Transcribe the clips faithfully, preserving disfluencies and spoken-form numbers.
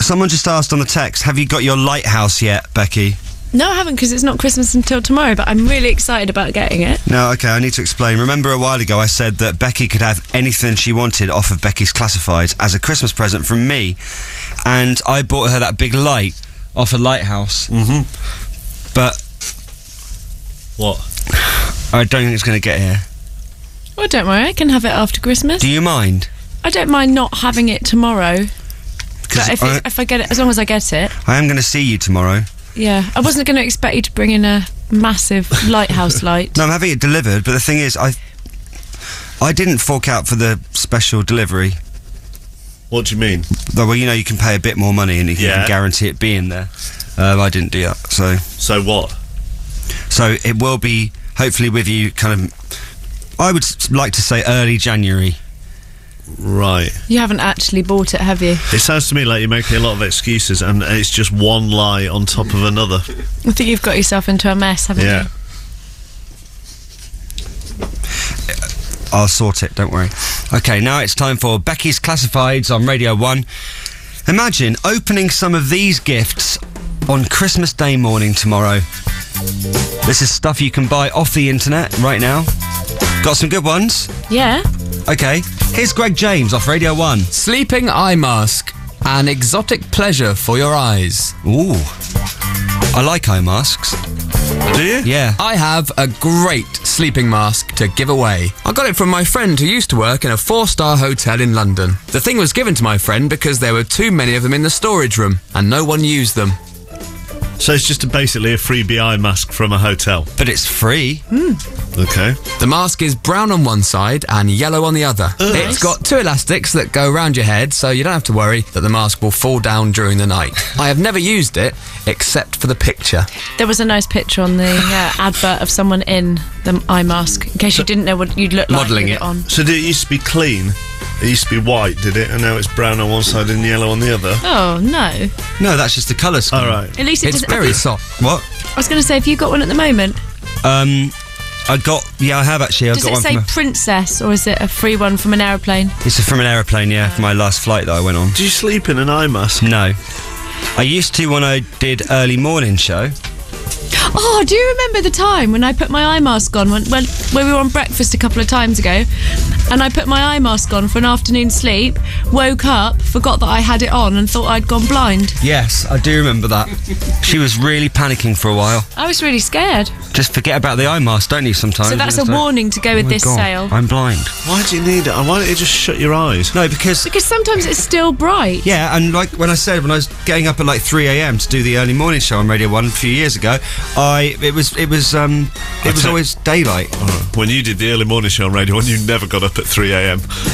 Someone just asked on the text, have you got your lighthouse yet, Becky? No, I haven't, because it's not Christmas until tomorrow, but I'm really excited about getting it. No, okay, I need to explain. Remember a while ago I said that Becky could have anything she wanted off of Becky's Classifieds as a Christmas present from me, and I bought her that big light off a lighthouse. Mm-hmm. But... What? I don't think it's going to get here. Well, don't worry, I can have it after Christmas. Do you mind? I don't mind not having it tomorrow. Because But if, I, it, if I get it, as long as I get it. I am going to see you tomorrow. Yeah, I wasn't going to expect you to bring in a massive lighthouse light. No, I'm having it delivered, but the thing is, I I didn't fork out for the special delivery. What do you mean? Though, well, you know, you can pay a bit more money and you Yeah. can guarantee it being there. Um, I didn't do that, so... So what? So it will be, hopefully, with you kind of... I would s- like to say early January. Right. You haven't actually bought it, have you? It sounds to me like you're making a lot of excuses and it's just one lie on top of another. I think you've got yourself into a mess, haven't Yeah. you? I'll sort it, don't worry. Okay, now it's time for Becky's Classifieds on Radio one. Imagine opening some of these gifts on Christmas Day morning tomorrow. This is stuff you can buy off the internet right now. Got some good ones? Yeah. Okay, here's Greg James off Radio one. Sleeping eye mask. An exotic pleasure for your eyes. Ooh, I like eye masks. Do you? Yeah. I have a great sleeping mask to give away. I got it from my friend who used to work in a four-star hotel in London. The thing was given to my friend because there were too many of them in the storage room and no one used them. So it's just a, basically a freebie eye mask from a hotel. But it's free. Okay. The mask is brown on one side and yellow on the other. It's got two elastics that go around your head, so you don't have to worry that the mask will fall down during the night. I have never used it, except for the picture. There was a nice picture on the uh, advert of someone in the eye mask, in case you didn't know what you'd look like Modelling with it. it on. So did it used to be clean? It used to be white, did it? And now it's brown on one side and yellow on the other? Oh, no. No, that's just the colour scheme. All right. At least it It's doesn't... very soft. What? I was going to say, have you got one at the moment? Um, I got... Yeah, I have actually. I've Does got it one say from a, princess, or is it a free one from an aeroplane? It's from an aeroplane, yeah, for my last flight that I went on. Do you sleep in an eye mask? No. I used to when I did early morning show. Oh, do you remember the time when I put my eye mask on when, when, when we were on breakfast a couple of times ago, and I put my eye mask on for an afternoon sleep, woke up, forgot that I had it on and thought I'd gone blind. Yes, I do remember that. She was really panicking for a while. I was really scared. Just forget about the eye mask, don't you, sometimes? So that's a It's like, warning to go oh with my this God, sale. I'm blind. Why do you need it? Why don't you just shut your eyes? No, because... Because sometimes it's still bright. Yeah, and like when I said, when I was getting up at like three a.m. to do the early morning show on Radio one a few years ago, I it was it was um it was Okay. always daylight. When you did the early morning show on Radio one, you never got up at three a.m.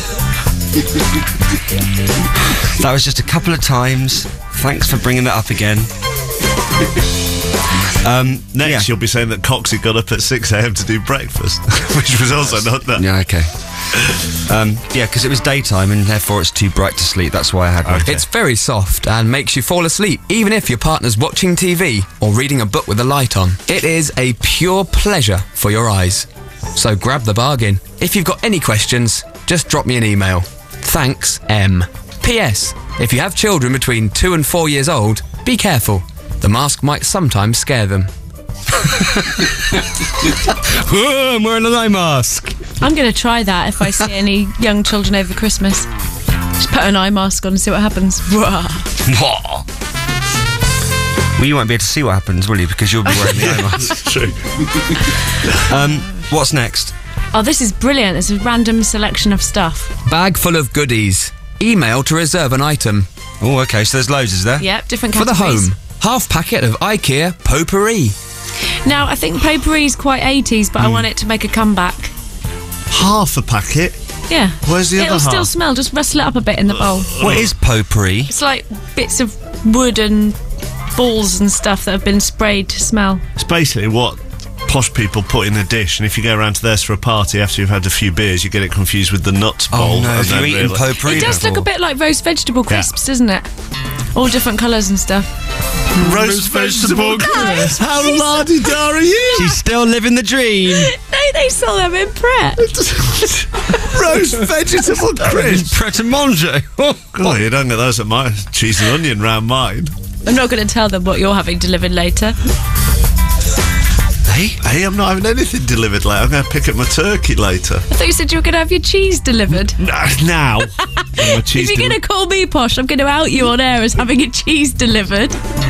That was just a couple of times. Thanks for bringing that up again. Um, Next, yeah. you'll be saying that Coxie got up at six a.m. to do breakfast, which was also not that. Yeah, okay. Um, yeah, because it was daytime and therefore it's too bright to sleep. That's why I had one. It's very soft and makes you fall asleep, even if your partner's watching T V or reading a book with the light on. It is a pure pleasure for your eyes. So grab the bargain. If you've got any questions, just drop me an email. Thanks, M. P S. If you have children between two and four years old, be careful. The mask might sometimes scare them. I'm wearing an eye mask. I'm going to try that if I see any young children over Christmas. Just put an eye mask on and see what happens. What? Well, you won't be able to see what happens, will you? Because you'll be wearing the eye mask. True. Um, what's next? Oh, this is brilliant. It's a random selection of stuff. Bag full of goodies. Email to reserve an item. Oh, okay. So there's loads, is there? Yep, different For the categories. home, half packet of IKEA potpourri. Now, I think potpourri is quite eighties, but I want it to make a comeback. Half a packet. Yeah. Where's the It'll other still half? smell. Just rustle it up a bit in the bowl. What is potpourri? It's like bits of wood and balls and stuff that have been sprayed to smell. It's basically what posh people put in a dish, and if you go around to theirs for a party after you've had a few beers, you get it confused with the nuts bowl. Oh no, and have you then eaten realise- potpourri It does look before? a bit like roast vegetable crisps, doesn't it? All different colours and stuff. Roast vegetable crisps. How la-di-da are you? She's still living the dream. No, they sell them in Pret. Roast vegetable crisps. Pret a manger. Oh, you don't get those at my cheese and onion round mine. I'm not going to tell them what you're having delivered later. Hey, hey, I'm not having anything delivered later. I'm going to pick up my turkey later. I thought you said you were going to have your cheese delivered. Nah, now. My cheese If you're going to call me posh, I'm going to out you on air as having your cheese delivered.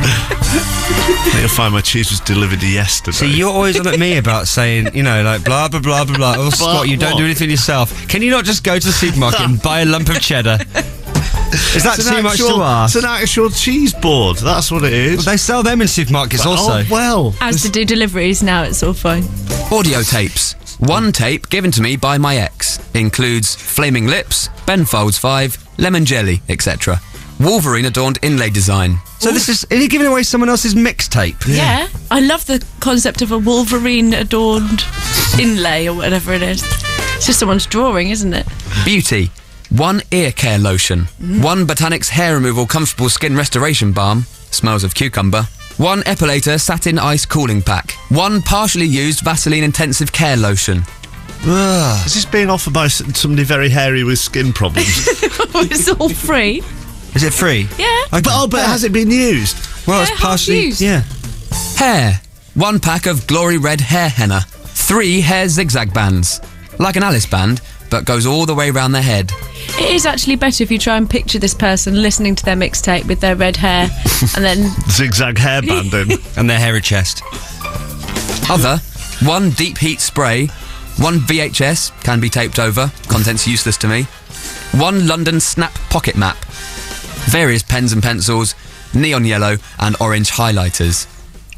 I think you'll find my cheese was delivered yesterday. See, you're always on at me about saying, you know, like, blah, blah, blah, blah, blah. Oh, Scott, you don't what? do anything yourself. Can you not just go to the supermarket and buy a lump of cheddar? Is that It's too an much actual- to ask? It's an actual cheese board. That's what it is. They sell them in supermarkets also. Oh, well. As to do deliveries, now it's all fine. Audio tapes. One tape given to me by my ex. Includes Flaming Lips, Ben Folds five, Lemon Jelly, et cetera. Wolverine adorned inlay design. So this is, are you giving away someone else's mixtape? Yeah. I love the concept of a Wolverine adorned inlay or whatever it is. It's just someone's drawing, isn't it? Beauty. One ear care lotion. One Botanics hair removal comfortable skin restoration balm. Smells of cucumber. One Epilator satin ice cooling pack. One partially used Vaseline intensive care lotion. Is this being offered by s- somebody very hairy with skin problems? It's all free. Is it free? Yeah. Okay. But, oh, but has it been used? Well, Yeah, it's half partially. used. Yeah. Hair. One pack of Glory Red hair henna. Three hair zigzag bands. Like an Alice band, but goes all the way around their head. It is actually better if you try and picture this person listening to their mixtape with their red hair and then Zigzag hairband in. And their hairy chest. Other. One deep heat spray. One V H S, can be taped over. Contents useless to me. One London Snap pocket map. Various pens and pencils. Neon yellow and orange highlighters.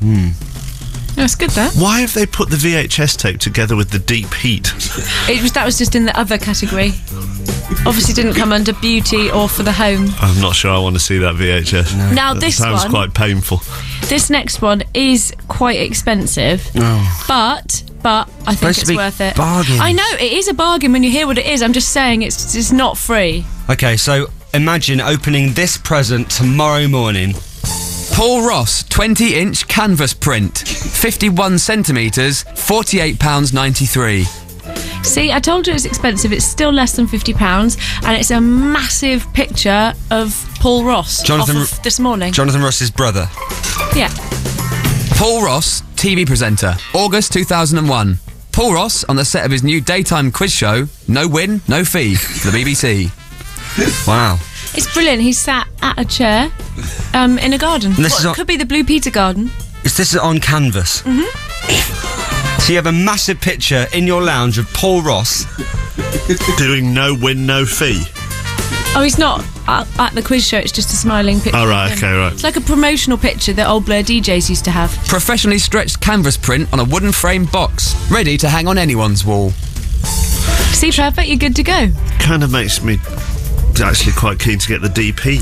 that's good. That Why have they put the V H S tape together with the deep heat? it was that was just in the other category. Obviously, didn't come under beauty or for the home. I'm not sure I want to see that V H S. Now That this sounds one, quite painful. this next one is quite expensive, but but I think Supposed to it's be worth it. bargain. I know it is a bargain when you hear what it is. I'm just saying it's it's not free. Okay, so imagine opening this present tomorrow morning. Paul Ross twenty inch canvas print. fifty-one centimetres, forty-eight pounds ninety-three. See, I told you it's expensive. It's still less than fifty pounds, and it's a massive picture of Paul Ross Jonathan- off of this morning. Jonathan Ross's brother. yeah. Paul Ross, T V presenter, August two thousand one. Paul Ross on the set of his new daytime quiz show, No Win, No Fee, for the B B C. Wow. It's brilliant. He's sat at a chair um, in a garden. this What, is on- could be the Blue Peter Garden. Is this on canvas? Mm-hmm. So you have a massive picture in your lounge of Paul Ross. Doing no win, no fee. Oh, he's not at, at the quiz show. It's just a smiling picture. Oh, right, of him. okay, right. It's like a promotional picture that old Blur D Js used to have. Professionally stretched canvas print on a wooden frame box, ready to hang on anyone's wall. See, perfect. You're good to go. Kind of makes me actually quite keen to get the deep heat.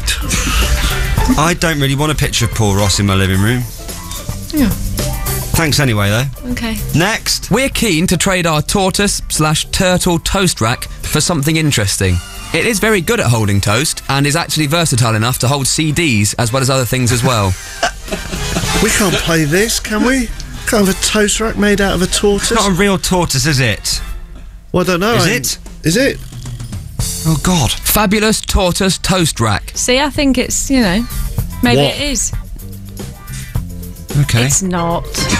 I don't really want a picture of Paul Ross in my living room. Yeah. Thanks anyway, though. Okay. Next. We're keen to trade our tortoise slash turtle toast rack for something interesting. It is very good at holding toast and is actually versatile enough to hold C Ds as well as other things as well. We can't play this, can we? Can't have a toast rack made out of a tortoise? It's not a real tortoise, is it? Well, I don't know. Is I- it? Is it? Oh, God. Fabulous tortoise toast rack. See, I think it's, you know, maybe What? it is. Okay. It's not.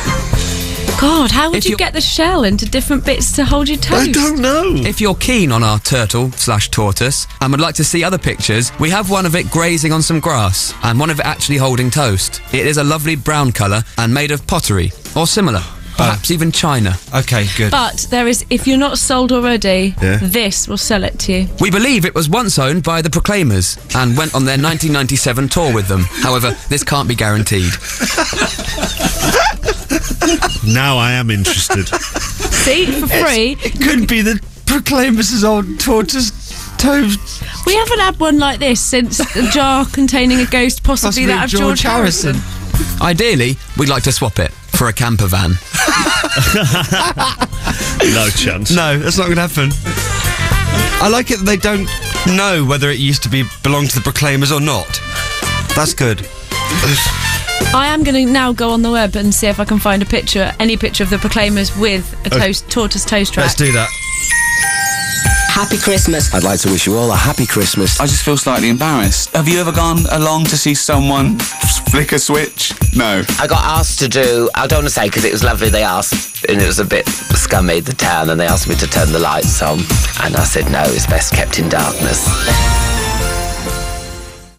God, how would If you you're- get the shell into different bits to hold your toast? I don't know. If you're keen on our turtle slash tortoise and would like to see other pictures, we have one of it grazing on some grass and one of it actually holding toast. It is a lovely brown colour and made of pottery or similar, perhaps even china. Okay, good. But there is, if you're not sold already, Yeah. this will sell it to you. We believe it was once owned by the Proclaimers and went on their nineteen ninety-seven tour with them. However, this can't be guaranteed. Now I am interested. See, for free. It could be the Proclaimers' old tortoise toast. We haven't had one like this since a jar containing a ghost, possibly, Possibly that of George, Harrison. Ideally, we'd like to swap it for a camper van. No chance. No, that's not going to happen. I like it that they don't know whether it used to be belong to the Proclaimers or not. That's good. I am going to now go on the web and see if I can find a picture, any picture of the Proclaimers with a toast, tortoise toast rack. Let's do that. happy Christmas. I'd like to wish you all a happy Christmas. I just feel slightly embarrassed. Have you ever gone along to see someone flick a switch? No. I got asked to do, I don't want to say because it was lovely, they asked, and it was a bit scummy, the town, and they asked me to turn the lights on, and I said no, it's best kept in darkness.